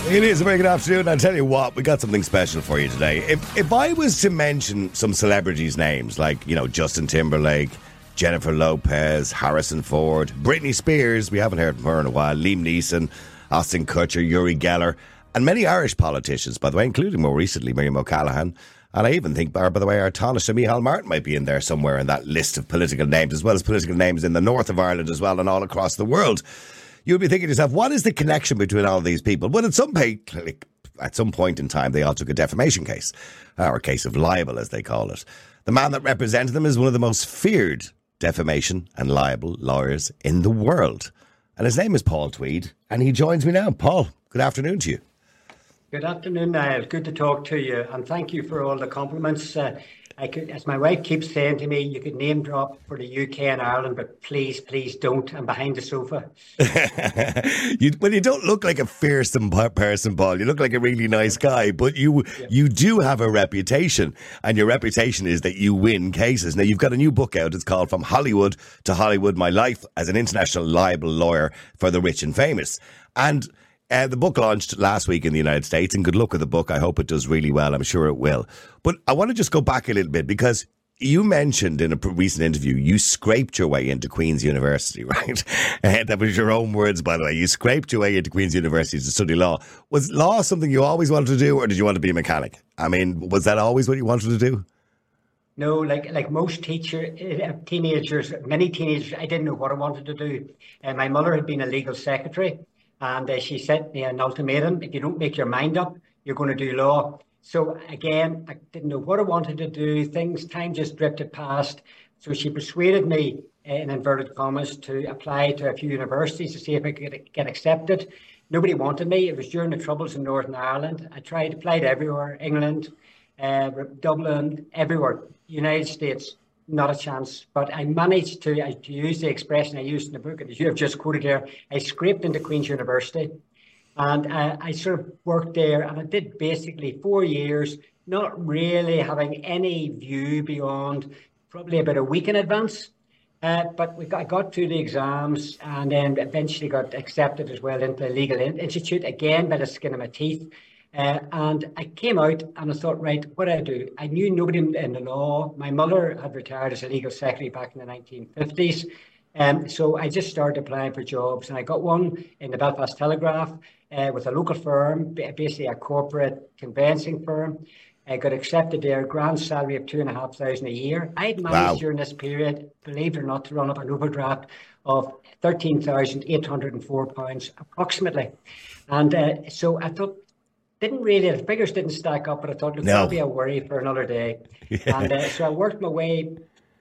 It is a very good afternoon. I'll tell you what, we got something special for you today. If I was to mention some celebrities' names, like, Justin Timberlake, Jennifer Lopez, Harrison Ford, Britney Spears, we haven't heard from her in a while, Liam Neeson, Austin Kutcher, Uri Geller, and many Irish politicians, by the way, including more recently Miriam O'Callaghan. And I even think, by the way, our Taoiseach Micheál Martin might be in there somewhere in that list of political names, as well as political names in the north of Ireland as well and all across the world. You'll be thinking to yourself, what is the connection between all of these people? Well, at some point in time, they all took a defamation case, or a case of libel, as they call it. The man that represented them is one of the most feared defamation and libel lawyers in the world. And his name is Paul Tweed, and he joins me now. Paul, good afternoon to you. Good afternoon, Niall. Good to talk to you, and thank you for all the compliments. As my wife keeps saying to me, you could name drop for the UK and Ireland, but please don't. I'm behind the sofa. You don't look like a fearsome person, Paul. You look like a really nice guy, but you do have a reputation, and your reputation is that you win cases. Now, you've got a new book out. It's called From Hollywood to Hollywood, My Life as an International Libel Lawyer for the Rich and Famous. And the book launched last week in the United States, and good luck with the book. I hope it does really well. I'm sure it will. But I want to just go back a little bit, because you mentioned in a recent interview you scraped your way into Queen's University, right? That was your own words, by the way. You scraped your way into Queen's University to study law. Was law something you always wanted to do, or did you want to be a mechanic? I mean, was that always what you wanted to do? No, like most teenagers, many teenagers, I didn't know what I wanted to do. My mother had been a legal secretary. And she set me an ultimatum: if you don't make your mind up, you're going to do law. So again, I didn't know what I wanted to do. Time just drifted past. So she persuaded me, in inverted commas, to apply to a few universities to see if I could get accepted. Nobody wanted me. It was during the Troubles in Northern Ireland. I applied everywhere: England, Dublin, everywhere, United States. Not a chance, but I managed to use the expression I used in the book, as you have just quoted there. I scraped into Queen's University, and I sort of worked there, and I did basically 4 years, not really having any view beyond probably about a week in advance. But I got through the exams, and then eventually got accepted as well into the Legal Institute, again by the skin of my teeth. And I came out and I thought, right, what do I do? I knew nobody in the law. My mother had retired as a legal secretary back in the 1950s. So I just started applying for jobs, and I got one in the Belfast Telegraph with a local firm, basically a corporate conveyancing firm. I got accepted there, grand salary of $2,500 a year. I'd managed during this period, believe it or not, to run up an overdraft of £13,804 approximately. And so I thought, the figures didn't stack up, but I thought, look, that'll be a worry for another day. Yeah. And so I worked my way,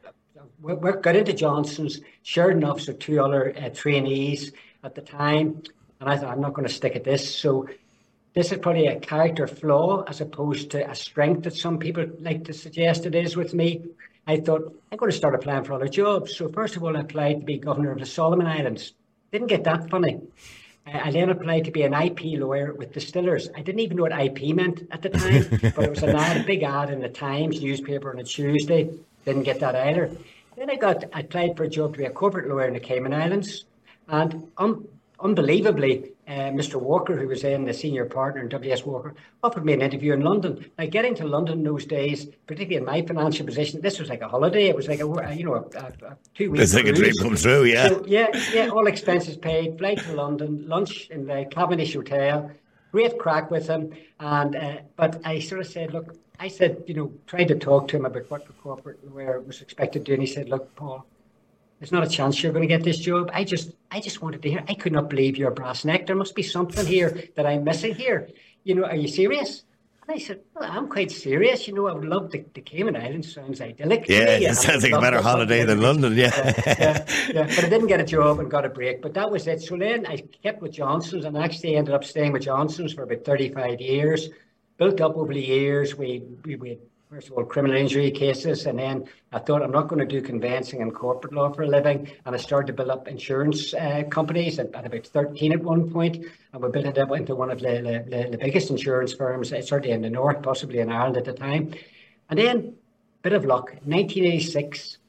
got into Johnson's, shared an office with two other trainees at the time, and I thought, I'm not going to stick at this. So this is probably a character flaw as opposed to a strength that some people like to suggest it is with me. I thought, I'm going to start applying for other jobs. So first of all, I applied to be governor of the Solomon Islands. Didn't get that funny. I then applied to be an IP lawyer with distillers. I didn't even know what IP meant at the time, but it was a big ad in the Times newspaper on a Tuesday. Didn't get that either. Then I applied for a job to be a corporate lawyer in the Cayman Islands. And unbelievably, Mr. Walker, who was then the senior partner in W.S. Walker, offered me an interview in London. Now, getting to London those days, particularly in my financial position, this was like a holiday. It was like a 2-week It's like a dream come true, yeah. So, yeah, all expenses paid, flight to London, lunch in the Cavendish Hotel, great crack with him. And but I sort of said, look, tried to talk to him about what the corporate lawyer was expected to do. And he said, look, Paul, there's not a chance you're going to get this job. I just wanted to hear. I could not believe your brass neck. There must be something here that I'm missing here. Are you serious? And I said, well, I'm quite serious. I would love the Cayman Islands. Sounds idyllic. Yeah, it sounds like a better holiday than London, yeah. But I didn't get a job and got a break. But that was it. So then I kept with Johnson's, and actually ended up staying with Johnson's for about 35 years. Built up over the years. We first of all, criminal injury cases, and then I thought, I'm not going to do conveyancing and corporate law for a living, and I started to build up insurance companies at about 13 at one point, and we built it up into one of the biggest insurance firms, certainly in the north, possibly in Ireland at the time. And then, bit of luck, 1986,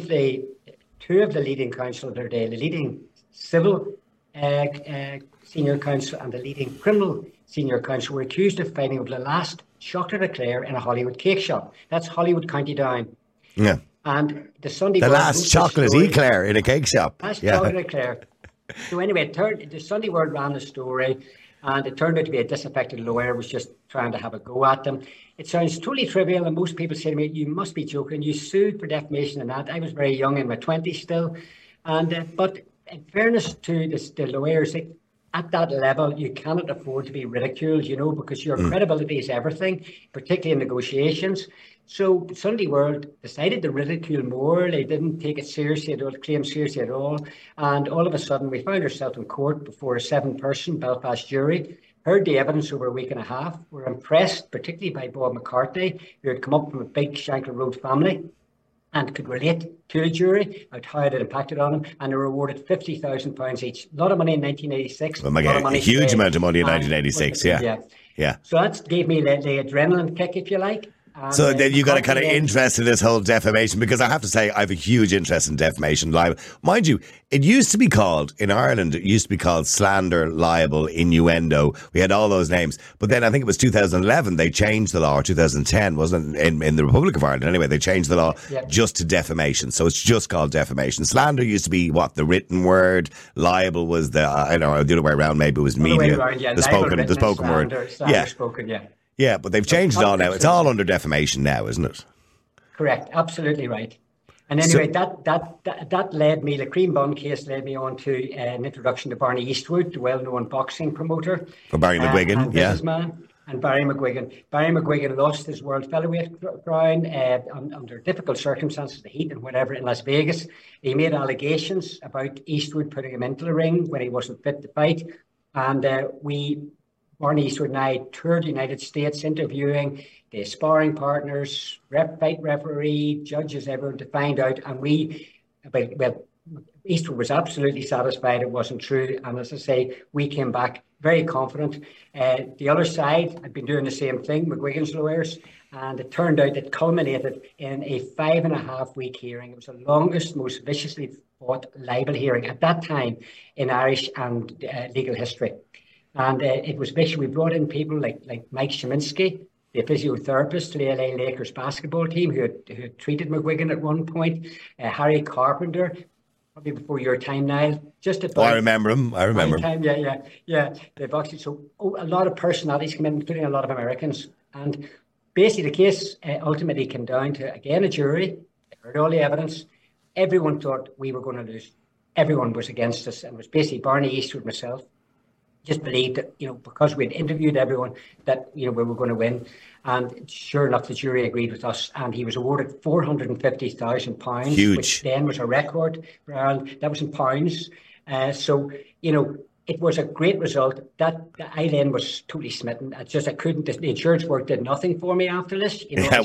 two of the leading counsel of their day, the leading civil senior counsel and the leading criminal senior counsel were accused of finding the last chocolate eclair in a Hollywood cake shop. That's Hollywood, County Down. Yeah. And the Sunday The World last chocolate eclair in a cake shop. Last Yeah. chocolate eclair. So anyway, the Sunday World ran the story, and it turned out to be a disaffected lawyer was just trying to have a go at them. It sounds totally trivial, and most people say to me, "You must be joking. You sued for defamation and that." I was very young, in my 20s still, and but in fairness to the lawyers, at that level, you cannot afford to be ridiculed, because your credibility is everything, particularly in negotiations. So Sunday World decided to ridicule more. They didn't take it seriously at all, claim seriously at all. And all of a sudden, we found ourselves in court before a 7-person Belfast jury, heard the evidence over a week and a half, were impressed, particularly by Bob McCartney, who had come up from a big Shankill Road family and could relate to the jury about how it had impacted on them, and they were awarded £50,000 each. A lot of money in 1986. A huge amount of money in 1986, yeah. So that gave me the adrenaline kick, if you like. So then you got a kind of interest in this whole defamation, because I have to say I have a huge interest in defamation, libel. Mind you, it used to be called, in Ireland, it used to be called slander, libel, innuendo. We had all those names. But then I think it was 2011, they changed the law, or 2010, wasn't it? In the Republic of Ireland, anyway, they changed the law just to defamation. So it's just called defamation. Slander used to be, the written word. Libel was the other way around, maybe it was media. The spoken word. Slander, spoken, yeah. Yeah, but they've changed it all now. It's all under defamation now, isn't it? Correct. Absolutely right. And anyway, that led me, the Cream Bun case led me on to an introduction to Barney Eastwood, the well-known boxing promoter. For Barry McGuigan, and businessman, and Barry McGuigan. Barry McGuigan lost his world featherweight crown under difficult circumstances, the heat and whatever, in Las Vegas. He made allegations about Eastwood putting him into the ring when he wasn't fit to fight. And Barney Eastwood and I toured the United States interviewing the sparring partners, fight referee, judges, everyone to find out. And Eastwood was absolutely satisfied it wasn't true. And as I say, we came back very confident. The other side had been doing the same thing, McGuigan's lawyers, and it turned out it culminated in a 5.5-week hearing. It was the longest, most viciously fought libel hearing at that time in Irish and legal history. And it was vicious. We brought in people like Mike Sheminsky, the physiotherapist to the LA Lakers basketball team, who had treated McGuigan at one point. Harry Carpenter, probably before your time, Niall. I remember him. Yeah. They've actually, so a lot of personalities come in, including a lot of Americans. And basically, the case ultimately came down to, again, a jury. They heard all the evidence. Everyone thought we were going to lose. Everyone was against us. And it was basically Barney Eastwood, myself. Just believed that, because we'd interviewed everyone, that, we were going to win. And sure enough, the jury agreed with us, and he was awarded £450,000. Huge. Which then was a record for Ireland. That was in pounds. So, it was a great result. That I then was totally smitten. I couldn't. The insurance work did nothing for me after this.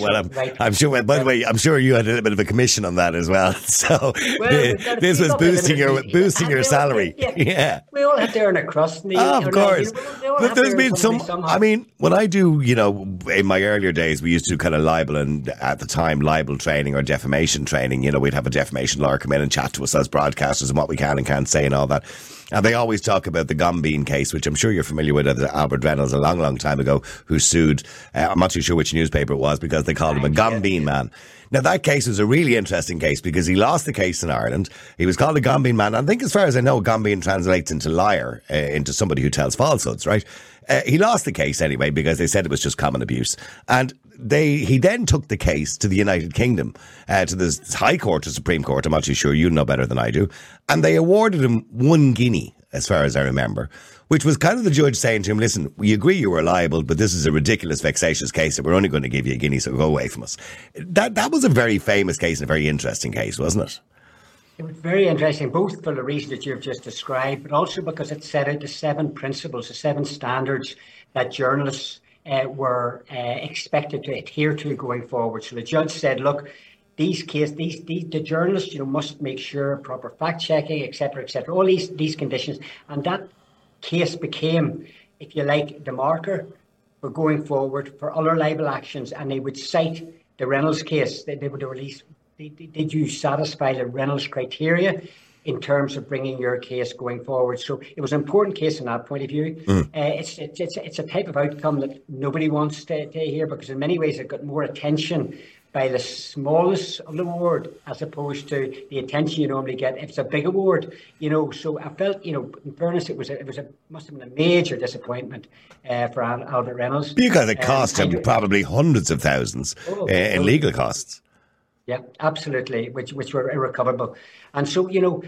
I'm sure. By the way, I'm sure you had a little bit of a commission on that as well. So this was boosting your salary. Yeah. We all had to earn a crust. Of course. But there's been some. I mean, when I do, in my earlier days, we used to do kind of libel, and at the time, libel training or defamation training. We'd have a defamation lawyer come in and chat to us as broadcasters and what we can and can't say and all that. And they always talk about the Gumbean case, which I'm sure you're familiar with, Albert Reynolds a long, long time ago, who sued, I'm not too sure which newspaper it was, because they called him a Gumbean man. Now, that case was a really interesting case because he lost the case in Ireland. He was called a Gumbean man. I think, as far as I know, Gumbean translates into liar, into somebody who tells falsehoods, right? He lost the case anyway because they said it was just common abuse. And he then took the case to the United Kingdom, to the High Court, the Supreme Court. I'm not too sure. You know better than I do. And they awarded him 1 guinea, as far as I remember, which was kind of the judge saying to him, listen, we agree you were liable, but this is a ridiculous, vexatious case, and we're only going to give you a guinea, so go away from us. That was a very famous case and a very interesting case, wasn't it? It was very interesting, both for the reason that you've just described, but also because it set out the 7 principles, the 7 standards that journalists were expected to adhere to going forward. So the judge said, look, the journalists, must make sure proper fact checking, etc., all these conditions, and that case became, if you like, the marker for going forward for other libel actions, and they would cite the Reynolds case. They would release. Did you satisfy the Reynolds criteria? in terms of bringing your case going forward. So it was an important case in that point of view. It's a type of outcome that nobody wants to hear, because in many ways it got more attention by the smallest of the award as opposed to the attention you normally get if it's a big award. So I felt, in fairness, it must have been a major disappointment for Albert Reynolds. Because it cost him probably hundreds of thousands in legal costs. Yeah, absolutely, which were irrecoverable. And so,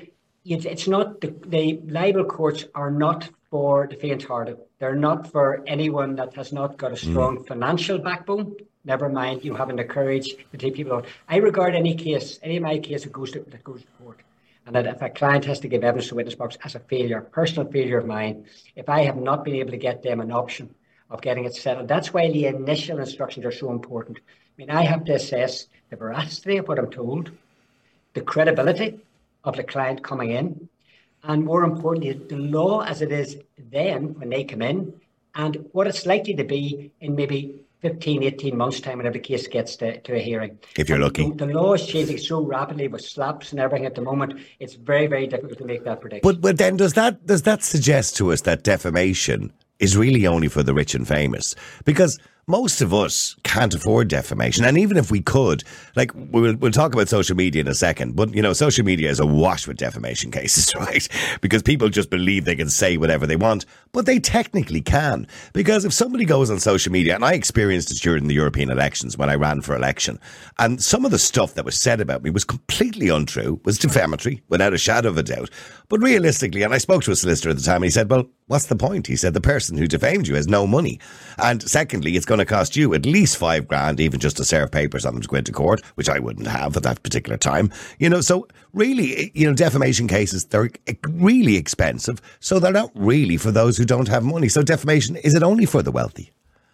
it's not, the libel courts are not for the faint-hearted. They're not for anyone that has not got a strong financial backbone. Never mind, having the courage to take people on. I regard any of my case that goes to court, and that if a client has to give evidence to witness box, as a failure, personal failure of mine, if I have not been able to get them an option of getting it settled. That's why the initial instructions are so important. I have to assess the veracity of what I'm told, the credibility of the client coming in, and more importantly, the law as it is then when they come in, and what it's likely to be in maybe 15, 18 months' time whenever the case gets to a hearing. If you're lucky. The law is changing so rapidly with slaps and everything at the moment, it's very, very difficult to make that prediction. But then does that suggest to us that defamation is really only for the rich and famous? Because most of us can't afford defamation. And even if we could, we'll talk about social media in a second, but, social media is awash with defamation cases, right? Because people just believe they can say whatever they want, but they technically can. Because if somebody goes on social media, and I experienced it during the European elections when I ran for election, and some of the stuff that was said about me was completely untrue, was defamatory, without a shadow of a doubt. But realistically, and I spoke to a solicitor at the time, and he said, well, what's the point? He said, the person who defamed you has no money. And secondly, it's going to cost you at least $5,000 even just to serve papers on them to go into court, which I wouldn't have at that particular time. So really, defamation cases, they're really expensive. So they're not really for those who don't have money. So defamation, is it only for the wealthy?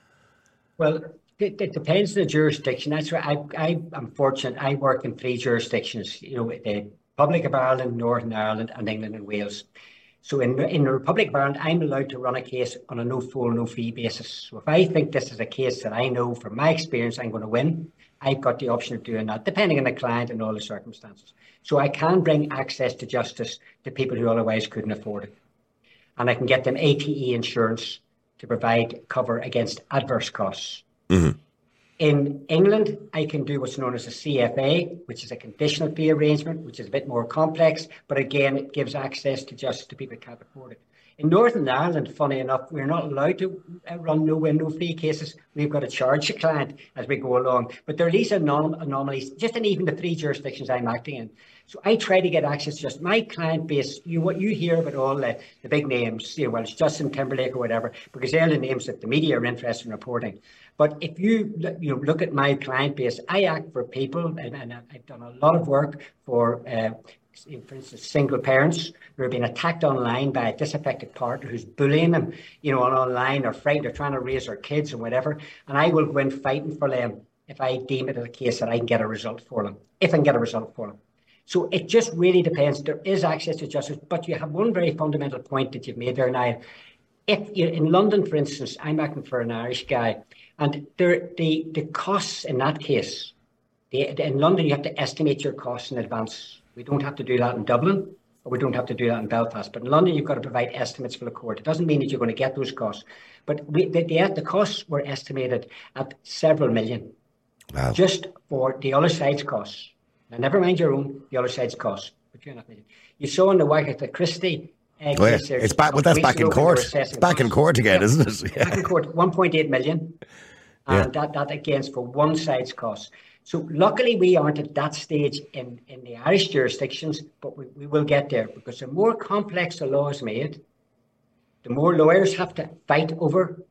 Well, it depends on the jurisdiction. That's why I'm fortunate. I work in 3 jurisdictions, the Republic of Ireland, Northern Ireland, and England and Wales. So in the Republic of Ireland, I'm allowed to run a case on a no fee basis. So if I think this is a case that I know from my experience I'm going to win, I've got the option of doing that, depending on the client and all the circumstances. So I can bring access to justice to people who otherwise couldn't afford it. And I can get them ATE insurance to provide cover against adverse costs. Mm-hmm. In England, I can do what's known as a CFA, which is a conditional fee arrangement, which is a bit more complex, but again, it gives access to justice to people who can't afford it. In Northern Ireland, funny enough, we're not allowed to run no fee cases. We've got to charge the client as we go along. But there are these anomalies, just in even the 3 jurisdictions I'm acting in. So I try to get access to just my client base. What you hear about all the big names, whether it's Justin Timberlake or whatever, because they're the names that the media are interested in reporting. But if you look at my client base, I act for people, and I've done a lot of work for instance, single parents who are being attacked online by a disaffected partner who's bullying them, online, or frightened, or trying to raise their kids or whatever. And I will go in fighting for them if I deem it as a case that I can get a result for them, if I can get a result for them. So it just really depends. There is access to justice, but you have one very fundamental point that you've made there, Niall. If you're in London, for instance, I'm acting for an Irish guy, and the costs in that case, in London, you have to estimate your costs in advance. We don't have to do that in Dublin, or we don't have to do that in Belfast. But in London, you've got to provide estimates for the court. It doesn't mean that you're going to get those costs. But the costs were estimated at several million. Wow. Just for the other side's costs. Now, never mind your own, the other side's costs. But you're not million. You saw in the Agatha Christie case, it's back. Well, that's back in court. It's back in court again, isn't it? Yeah. Back in court, 1.8 million. And that again is for one side's costs. So luckily we aren't at that stage in the Irish jurisdictions, but we will get there, because the more complex the law is made, the more lawyers have to fight over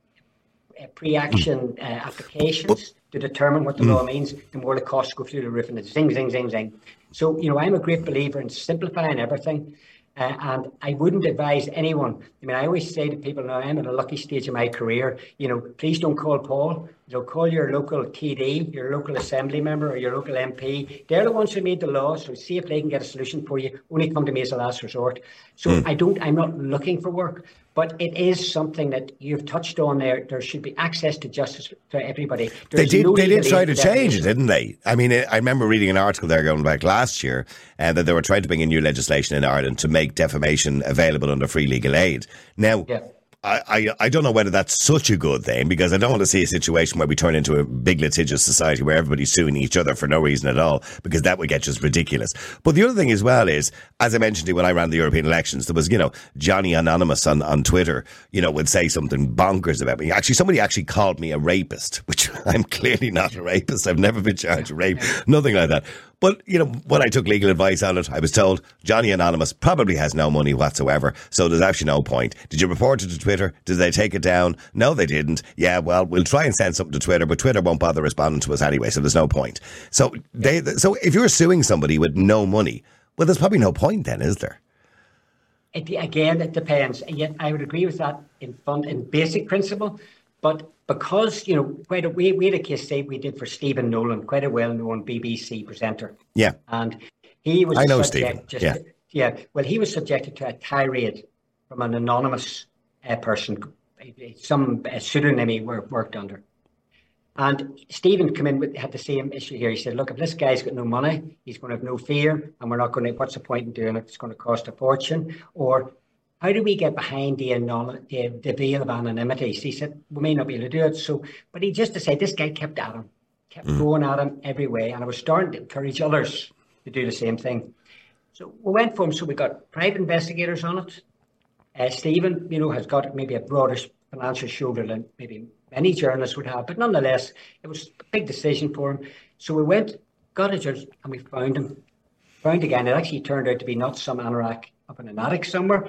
pre-action applications to determine what the law means, the more the costs go through the roof, and it's zing, zing, zing, zing. So, I'm a great believer in simplifying everything. And I wouldn't advise anyone. I always say to people, now I'm at a lucky stage of my career, please don't call Paul, call your local TD, your local assembly member, or your local MP. They're the ones who made the law, so see if they can get a solution for you. Only come to me as a last resort. So I'm not looking for work, but it is something that you've touched on there. There should be access to justice to everybody. They did try to change it, didn't they? I mean, I remember reading an article there going back last year that they were trying to bring in new legislation in Ireland to make defamation available under free legal aid. Now, I don't know whether that's such a good thing, because I don't want to see a situation where we turn into a big litigious society where everybody's suing each other for no reason at all, because that would get just ridiculous. But the other thing as well is, as I mentioned to you when I ran the European elections, there was, Johnny Anonymous on Twitter, would say something bonkers about me. Actually, somebody actually called me a rapist, which I'm clearly not a rapist. I've never been charged with rape, nothing like that. But, when I took legal advice on it, I was told Johnny Anonymous probably has no money whatsoever, so there's actually no point. Did you report it to Twitter? Did they take it down? No, they didn't. Yeah, well, we'll try and send something to Twitter, but Twitter won't bother responding to us anyway, so there's no point. So if you're suing somebody with no money, well, there's probably no point then, is there? It depends. And yet I would agree with that in basic principle, but because, we had a case study we did for Stephen Nolan, quite a well-known BBC presenter. Yeah. And he was... I know Stephen, well, he was subjected to a tirade from an anonymous person, some pseudonym he worked under. And Stephen had the same issue here. He said, look, if this guy's got no money, he's going to have no fear, and we're not going to... What's the point in doing it? It's going to cost a fortune. Or... how do we get behind the veil of anonymity? So he said, we may not be able to do it. So, but he just decided, this guy kept at him, kept going at him every way. And I was starting to encourage others to do the same thing. So we went for him. So we got private investigators on it. Stephen, has got maybe a broader financial shoulder than maybe many journalists would have. But nonetheless, it was a big decision for him. So we went, got a judge, and we found him. Found again. It actually turned out to be not some anorak up in an attic somewhere.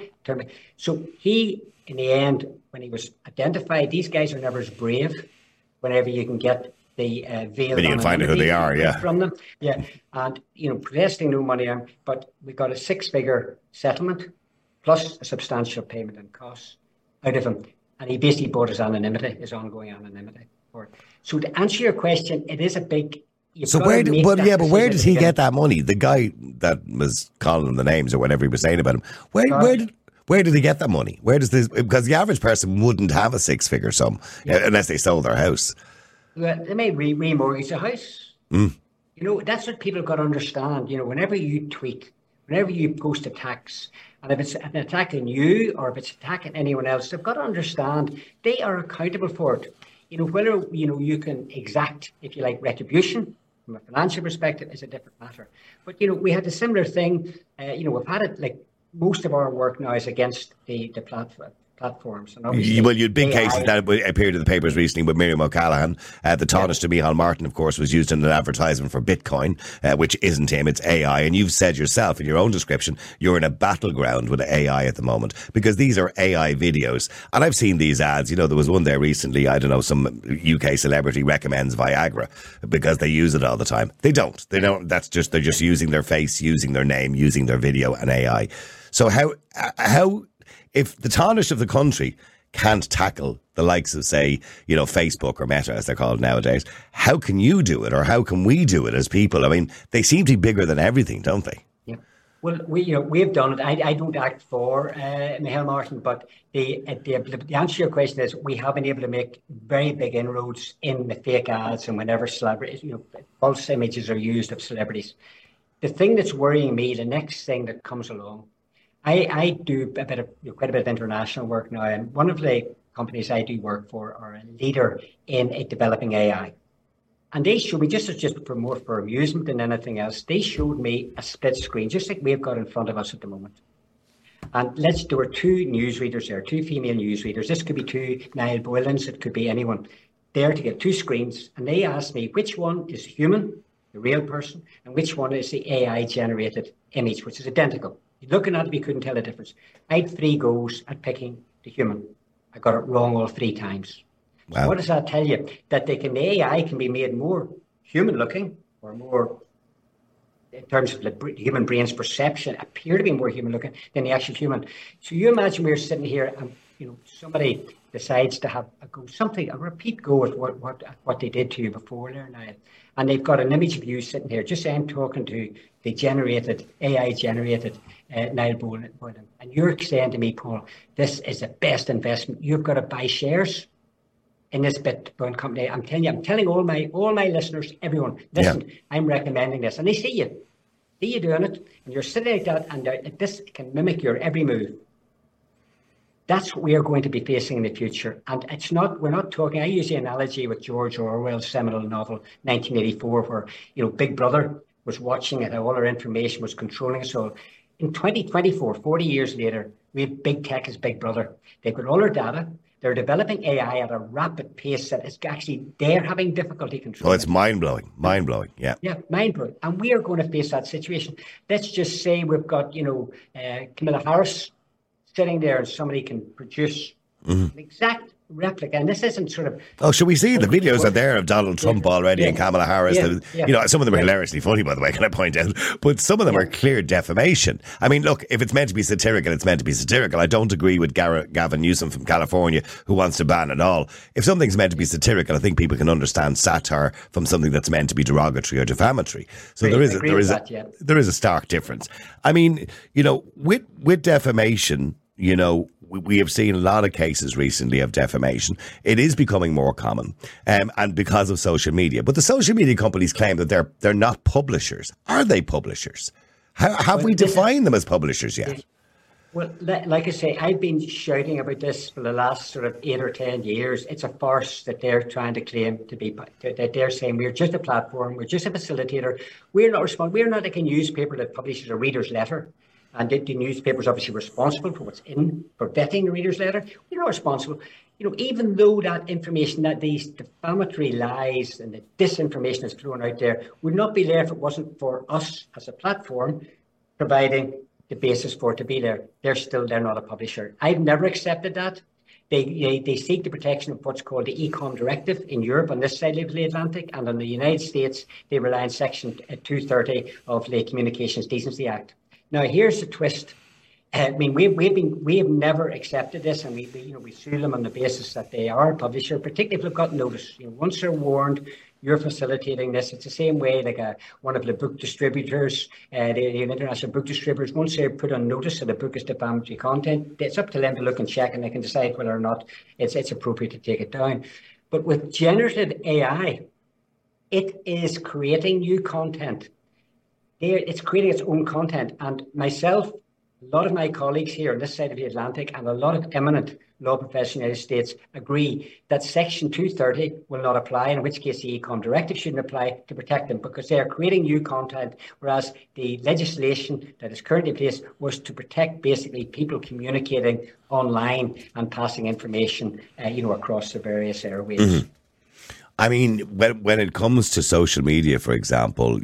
So he, in the end, when he was identified, these guys are never as brave whenever you can get the veil. When you can find out who they are, from them. Yeah. And, protesting no money, but we got a 6-figure settlement plus a substantial payment and costs out of him. And he basically bought his anonymity, his ongoing anonymity. So to answer your question, it is a big... So where did he get that money? The guy that was calling him the names or whatever he was saying about him. Where did he get that money? Where does this? Because the average person wouldn't have a 6-figure sum unless they sold their house. Well, they may remortgage the house. That's what people have got to understand. Whenever you tweet, whenever you post attacks, and if it's an attack on you or if it's attacking anyone else, they've got to understand they are accountable for it. Whether you can exact, if you like, retribution from a financial perspective is a different matter. But, we had a similar thing. We've had it, like, most of our work now is against the platforms. And well, you had big cases that appeared in the papers recently with Miriam O'Callaghan. The Tánaiste to Micheál Martin, of course, was used in an advertisement for Bitcoin, which isn't him, it's AI. And you've said yourself in your own description, you're in a battleground with AI at the moment because these are AI videos. And I've seen these ads. There was one there recently, I don't know, some UK celebrity recommends Viagra because they use it all the time. They don't. They're just using their face, using their name, using their video and AI. So how if the Tánaiste of the country can't tackle the likes of, say, Facebook or Meta, as they're called nowadays, how can you do it, or how can we do it as people? I mean, they seem to be bigger than everything, don't they? Yeah. Well, we've done it. I don't act for Micheál Martin, but the answer to your question is we have been able to make very big inroads in the fake ads and whenever celebrities, false images are used of celebrities. The thing that's worrying me, the next thing that comes along, I do quite a bit of international work now, and one of the companies I do work for are a leader in developing AI. And they showed me, just for more for amusement than anything else, they showed me a split screen, just like we've got in front of us at the moment. And there were 2 newsreaders there, 2 female newsreaders. This could be 2 Niall Boylans, it could be anyone, there to get 2 screens. And they asked me which one is human, the real person, and which one is the AI-generated image, which is identical. Looking at it, we couldn't tell the difference. I had 3 goes at picking the human. I got it wrong all 3 times. Wow. So what does that tell you? That the AI can be made more human-looking, or more, in terms of the human brain's perception, appear to be more human-looking than the actual human. So you imagine we're sitting here and, somebody decides to have a repeat go at what they did to you before there now. And they've got an image of you sitting here, just saying, talking to the AI generated Niall Boylan. And you're saying to me, Paul, this is the best investment. You've got to buy shares in this Bitcoin company. I'm telling all my listeners, everyone, listen, I'm recommending this. And they see you doing it, and you're sitting like that, and this can mimic your every move. That's what we are going to be facing in the future. And we're not talking, I use the analogy with George Orwell's seminal novel, 1984, where, Big Brother was watching it, how all our information was controlling us all. In 2024, 40 years later, we have big tech as Big Brother. They've got all our data. They're developing AI at a rapid pace that is actually, they're having difficulty controlling. Oh, it's mind-blowing, yeah. Yeah, mind-blowing. And we are going to face that situation. Let's just say we've got, Kamala Harris sitting there, and somebody can produce an exact replica. And this isn't sort of... Oh, should we see? The videos are there of Donald Trump already and Kamala Harris. Some of them are hilariously funny, by the way, can I point out? But some of them are clear defamation. I mean, look, if it's meant to be satirical, it's meant to be satirical. I don't agree with Gavin Newsom from California, who wants to ban it all. If something's meant to be satirical, I think people can understand satire from something that's meant to be derogatory or defamatory. So there is a stark difference. I mean, with defamation, we have seen a lot of cases recently of defamation. It is becoming more common, and because of social media. But the social media companies claim that they're not publishers. Are they publishers? Have we defined them as publishers yet? Well, like I say, I've been shouting about this for the last sort of 8 or 10 years. It's a farce that they're trying to claim to be, that they're saying we're just a platform, we're just a facilitator. We're not responsible. We're not like a newspaper that publishes a reader's letter. And the newspaper is obviously responsible for what's for vetting the reader's letter. We're not responsible. Even though that information, that these defamatory lies and the disinformation is thrown out there, would not be there if it wasn't for us as a platform providing the basis for it to be there. They're not a publisher. I've never accepted that. They seek the protection of what's called the Ecom Directive in Europe on this side of the Atlantic, and in the United States, they rely on Section 230 of the Communications Decency Act. Now, here's the twist. I mean, we have never accepted this, and we sue them on the basis that they are a publisher, particularly if they've got notice. Once they're warned, you're facilitating this. It's the same way like one of the book distributors, the international book distributors. Once they're put on notice that a book is defamatory content, it's up to them to look and check, and they can decide whether or not it's appropriate to take it down. But with generative AI, it is creating new content. It's creating its own content. And myself, a lot of my colleagues here on this side of the Atlantic, and a lot of eminent law professionals in the United States agree that Section 230 will not apply, in which case the Ecom Directive shouldn't apply to protect them, because they are creating new content, whereas the legislation that is currently in place was to protect basically people communicating online and passing information, across the various airwaves. Mm-hmm. I mean, when it comes to social media, for example,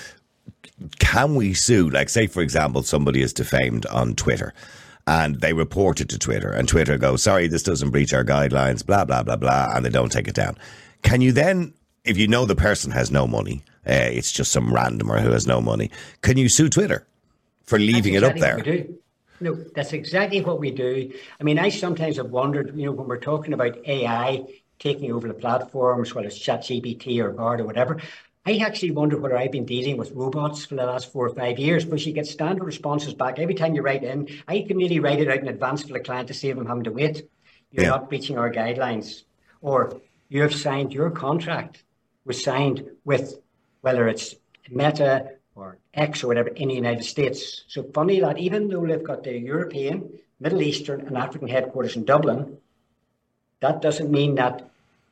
can we sue? Like, say, for example, somebody is defamed on Twitter and they report it to Twitter, and Twitter goes, sorry, this doesn't breach our guidelines, blah, blah, blah, blah, and they don't take it down. Can you then, if you know the person has no money, it's just some randomer who has no money, can you sue Twitter for leaving it up there? What we do. No, that's exactly what we do. I mean, I sometimes have wondered, when we're talking about AI taking over the platforms, whether it's ChatGPT or Bard or whatever, I actually wonder whether I've been dealing with robots for the last 4 or 5 years, because you get standard responses back every time you write in. I can really write it out in advance for the client to save them having to wait. You're not breaching our guidelines. Or you have signed, your contract was signed with, whether it's Meta or X or whatever, in the United States. So funny that even though they've got their European, Middle Eastern and African headquarters in Dublin, that doesn't mean that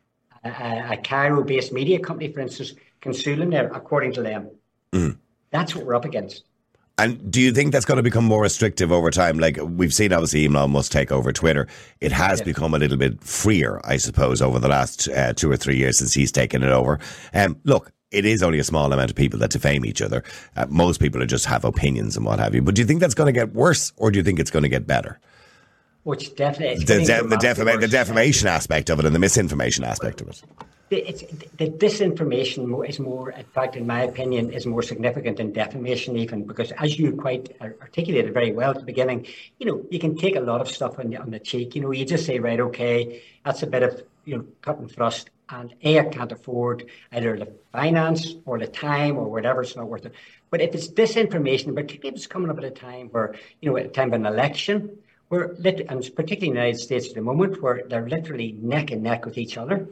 a Cairo-based media company, for instance, can sue them there, according to them. Mm. That's what we're up against. And do you think that's going to become more restrictive over time? Like, we've seen, obviously, Elon Musk take over Twitter. It has become a little bit freer, I suppose, over the last 2 or 3 years since he's taken it over. Look, it is only a small amount of people that defame each other. Most people just have opinions and what have you. But do you think that's going to get worse, or do you think it's going to get better? Which definitely the defamation aspect of it and the misinformation aspect of it. the disinformation is more, in fact, in my opinion, is more significant than defamation even, because as you quite articulated very well at the beginning, you can take a lot of stuff on the cheek. You just say, right, okay, that's a bit of, cut and thrust, and I can't afford either the finance or the time or whatever, it's not worth it. But if it's disinformation, particularly if it's coming up at a time where, at a time of an election, and particularly in the United States at the moment, where they're literally neck and neck with each other,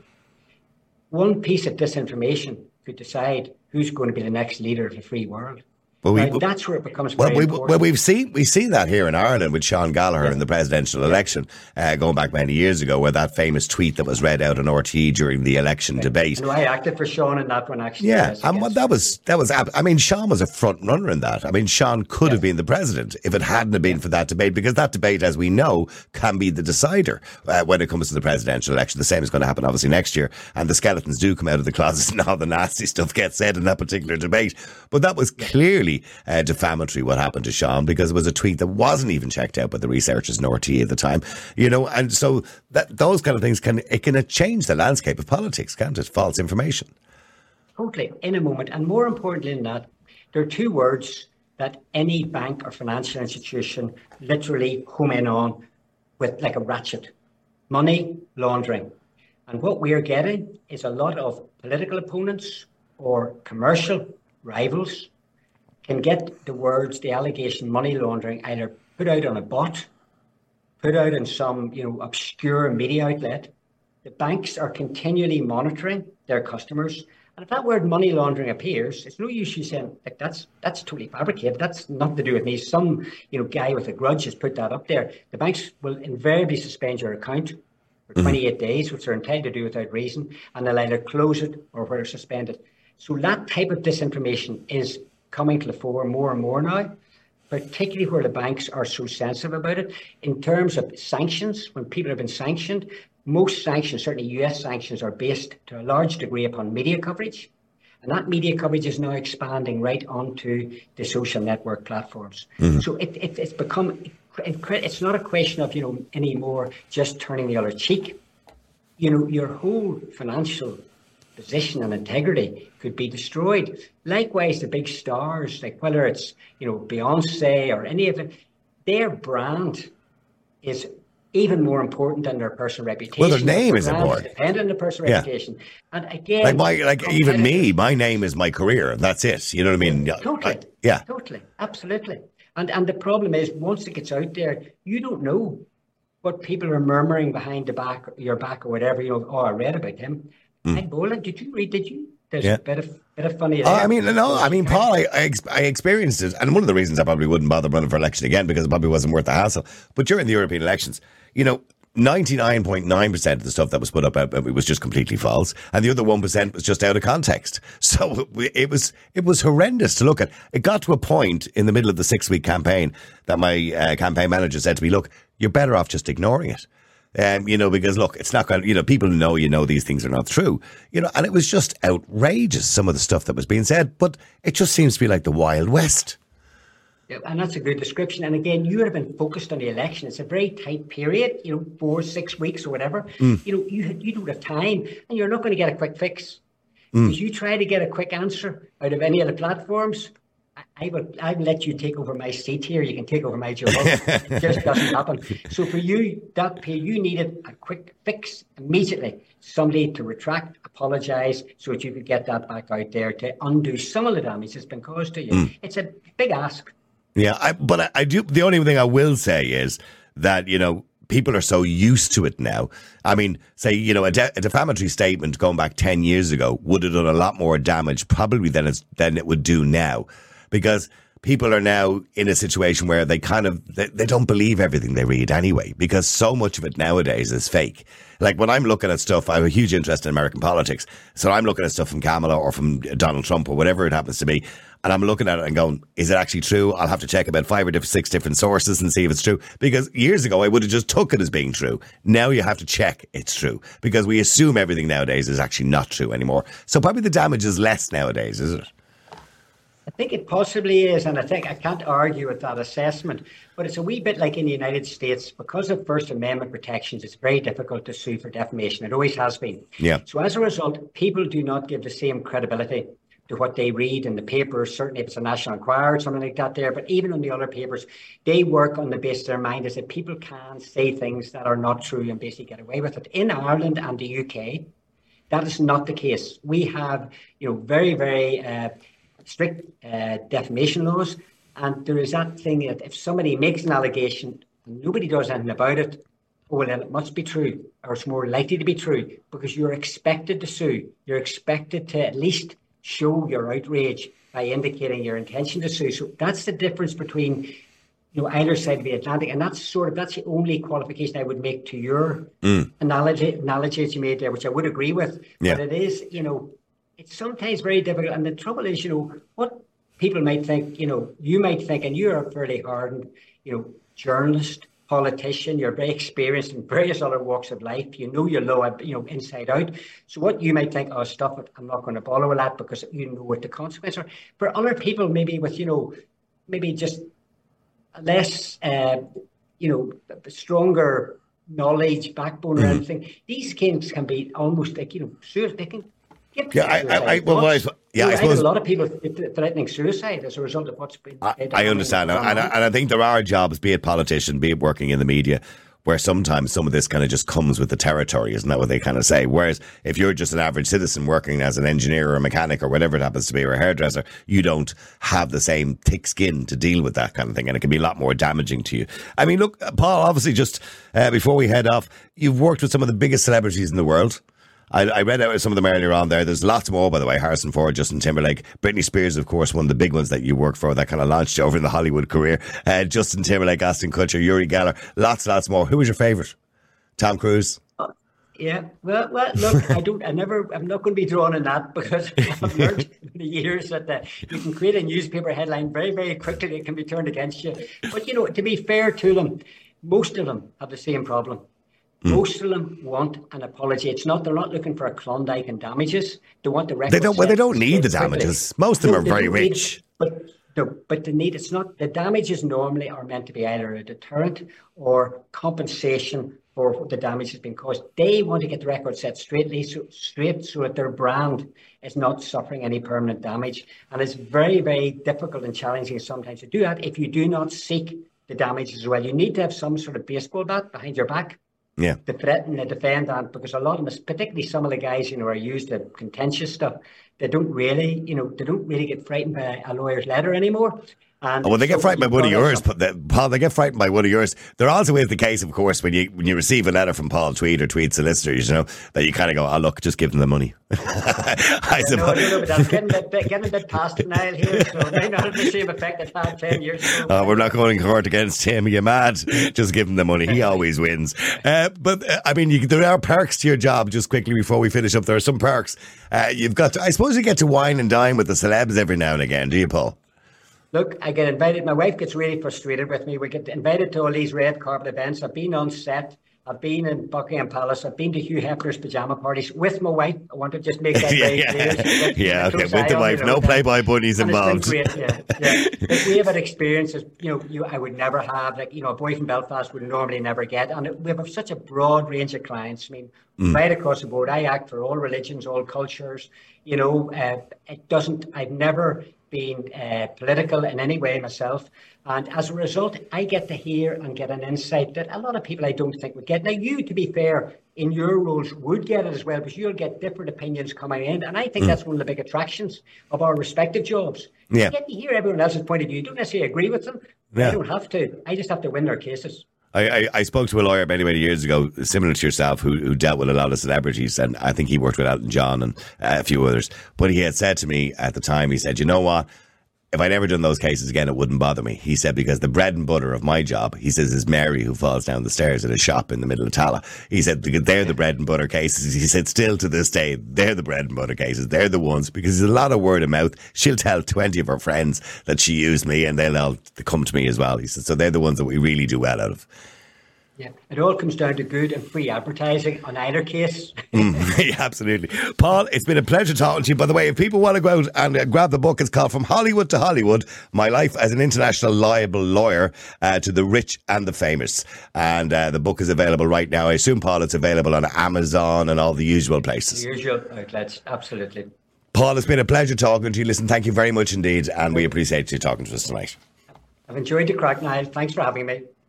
one piece of disinformation could decide who's going to be the next leader of the free world. Well, that's where it becomes very important. Well, we see that here in Ireland with Sean Gallagher in the presidential election, going back many years ago, where that famous tweet that was read out on RTE during the election debate. No, I acted for Sean in that one, actually. Yeah, and that was. I mean, Sean was a front runner in that. I mean, Sean could have been the president if it hadn't have been for that debate, because that debate, as we know, can be the decider when it comes to the presidential election. The same is going to happen, obviously, next year, and the skeletons do come out of the closets and all the nasty stuff gets said in that particular debate. But that was clearly defamatory what happened to Sean, because it was a tweet that wasn't even checked out by the researchers in RTE at the time, and so those kind of things can change the landscape of politics, can't it? False information. Totally, in a moment. And more importantly than that, there are two words that any bank or financial institution literally home in on with like a ratchet: money laundering. And what we are getting is a lot of political opponents or commercial rivals can get the allegation money laundering either put out on a bot, put out in some, obscure media outlet. The banks are continually monitoring their customers. And if that word money laundering appears, it's no use you saying, like, that's totally fabricated. That's nothing to do with me. Some, guy with a grudge has put that up there. The banks will invariably suspend your account for 28 days, which they're entitled to do without reason, and they'll either close it or where it's suspended. So that type of disinformation is coming to the fore more and more now, particularly where the banks are so sensitive about it. In terms of sanctions, when people have been sanctioned, most sanctions, certainly US sanctions, are based to a large degree upon media coverage. And that media coverage is now expanding right onto the social network platforms. So it's become, it's not a question of, anymore just turning the other cheek. Your whole financial position and integrity could be destroyed. Likewise, the big stars, like whether it's, Beyonce or any of it, their brand is even more important than their personal reputation. Well, their name is important. Dependent on the personal reputation. And again, even me, my name is my career. That's it. You know what I mean? Totally. Totally. Absolutely. And the problem is, once it gets out there, you don't know what people are murmuring behind your back or whatever. I read about him. Hey, Boland, did you? There's a bit of funny. Paul, I experienced it. And one of the reasons I probably wouldn't bother running for election again, because it probably wasn't worth the hassle. But during the European elections, 99.9% of the stuff that was put up about me was just completely false. And the other 1% was just out of context. So it was horrendous to look at. It got to a point in the middle of the 6-week campaign that my campaign manager said to me, look, you're better off just ignoring it. Because look, it's not going to, people know, these things are not true, and it was just outrageous, some of the stuff that was being said, but it just seems to be like the Wild West. Yeah, and that's a good description. And again, you have been focused on the election. It's a very tight period, 4-6 weeks or whatever. You don't have time, and you're not going to get a quick fix. Because you try to get a quick answer out of any of the platforms, I will let you take over my seat here. You can take over my job. It just doesn't happen. So for you, you needed a quick fix immediately. Somebody to retract, apologise, so that you could get that back out there to undo some of the damage that's been caused to you. It's a big ask. Yeah, but I do. The only thing I will say is that, people are so used to it now. I mean, say, a defamatory statement going back 10 years ago would have done a lot more damage probably than it would do now. Because people are now in a situation where they don't believe everything they read anyway, because so much of it nowadays is fake. Like when I'm looking at stuff, I have a huge interest in American politics. So I'm looking at stuff from Kamala or from Donald Trump or whatever it happens to be. And I'm looking at it and going, is it actually true? I'll have to check about 5 or 6 different sources and see if it's true. Because years ago, I would have just took it as being true. Now you have to check it's true, because we assume everything nowadays is actually not true anymore. So probably the damage is less nowadays, is it? think it possibly is, and I think I can't argue with that assessment. But it's a wee bit like in the United States, because of First Amendment protections, it's very difficult to sue for defamation. It always has been. Yeah. So as a result, people do not give the same credibility to what they read in the papers. Certainly if it's a National Enquirer or something like that there, but even on the other papers, they work on the basis of their mind is that people can say things that are not true and basically get away with it. In Ireland and the UK, that is not the case. We have, very, very strict defamation laws, and there is that thing that if somebody makes an allegation and nobody does anything about it, well, then it must be true, or it's more likely to be true, because you're expected to sue. You're expected to at least show your outrage by indicating your intention to sue. So that's the difference between either side of the Atlantic, and that's the only qualification I would make to your analogy that you made there, which I would agree with. Yeah. But it is, it's sometimes very difficult, and the trouble is, what people might think, you might think, and you're a fairly hardened, journalist, politician, you're very experienced in various other walks of life, your law, inside out. So what you might think, oh, stuff it, I'm not going to bother with that because you know what the consequences are. For other people, maybe with, maybe just less, stronger knowledge, backbone or anything, these things can be almost like, suicide. They can get I suppose a lot of people threatening suicide as a result of what's been. I understand, and I think there are jobs, be it politician, be it working in the media, where sometimes some of this kind of just comes with the territory, isn't that what they kind of say? Whereas if you're just an average citizen working as an engineer or a mechanic or whatever it happens to be, or a hairdresser, you don't have the same thick skin to deal with that kind of thing, and it can be a lot more damaging to you. I mean, look, Paul, obviously, just before we head off, you've worked with some of the biggest celebrities in the world. I read out some of them earlier on there. There's lots more, by the way. Harrison Ford, Justin Timberlake, Britney Spears, of course, one of the big ones that you worked for that kind of launched you over in the Hollywood career. Justin Timberlake, Aston Kutcher, Yuri Geller, lots more. Who was your favourite? Tom Cruise? Yeah, well, look, I'm not going to be drawn in that, because I've learned in the years that you can create a newspaper headline very, very quickly. It can be turned against you. But, to be fair to them, most of them have the same problem. Most of them want an apology. They're not looking for a Klondike and damages. They want the record. They don't need the damages. Most of them are very rich. But the need, it's not, the damages normally are meant to be either a deterrent or compensation for the damage that's been caused. They want to get the record set straight so that their brand is not suffering any permanent damage. And it's very, very difficult and challenging sometimes to do that if you do not seek the damage as well. You need to have some sort of baseball bat behind your back. Yeah, to threaten the defendant, because a lot of them, particularly some of the guys, are used to contentious stuff. They don't really get frightened by a lawyer's letter anymore. And they get frightened by one of yours, Paul. They get frightened by one of yours. There also is the case, of course, when you receive a letter from Paul Tweed or Tweed solicitors, that you kind of go, oh, look, just give them the money. I suppose. No, but that's getting a bit past denial here, so it may not have the same effect it had 10 years ago. We're not going to court against him. Are you mad? Just give him the money. He always wins. I mean, there are perks to your job. Just quickly before we finish up, there are some perks. You've got I suppose you get to wine and dine with the celebs every now and again, do you, Paul? Look, I get invited. My wife gets really frustrated with me. We get invited to all these red carpet events. I've been on set. I've been in Buckingham Palace. I've been to Hugh Hefner's pajama parties with my wife. I want to just make that very clear. Okay, with the wife. No Playboy bunnies involved. It's been great, yeah. Like, we have had experiences, I would never have. Like, a boy from Belfast would normally never get. And we have such a broad range of clients. I mean, right across the board. I act for all religions, all cultures. I've never been political in any way myself, and as a result I get to hear and get an insight that a lot of people I don't think would get. Now, you, to be fair, in your roles would get it as well, because you'll get different opinions coming in, and I think that's one of the big attractions of our respective jobs. You get to hear everyone else's point of view. You don't necessarily agree with them. I don't have to. I just have to win their cases. I spoke to a lawyer many, many years ago, similar to yourself, who dealt with a lot of celebrities, and I think he worked with Elton John and a few others. But he had said to me at the time, he said, you know what? If I'd ever done those cases again, it wouldn't bother me. He said, because the bread and butter of my job, he says, is Mary who falls down the stairs at a shop in the middle of Tala. He said, they're the bread and butter cases. He said, still to this day, they're the bread and butter cases. They're the ones, because there's a lot of word of mouth. She'll tell 20 of her friends that she used me, and they'll all come to me as well. He said, so they're the ones that we really do well out of. Yeah, it all comes down to good and free advertising on either case. Yeah, absolutely. Paul, it's been a pleasure talking to you. By the way, if people want to go out and grab the book, it's called From Hollywood to Hollywood, My Life as an International Liable Lawyer to the Rich and the Famous. And the book is available right now. I assume, Paul, it's available on Amazon and all the usual places. The usual outlets, absolutely. Paul, it's been a pleasure talking to you. Listen, thank you very much indeed, and we appreciate you talking to us tonight. I've enjoyed the crack, Niall. Thanks for having me.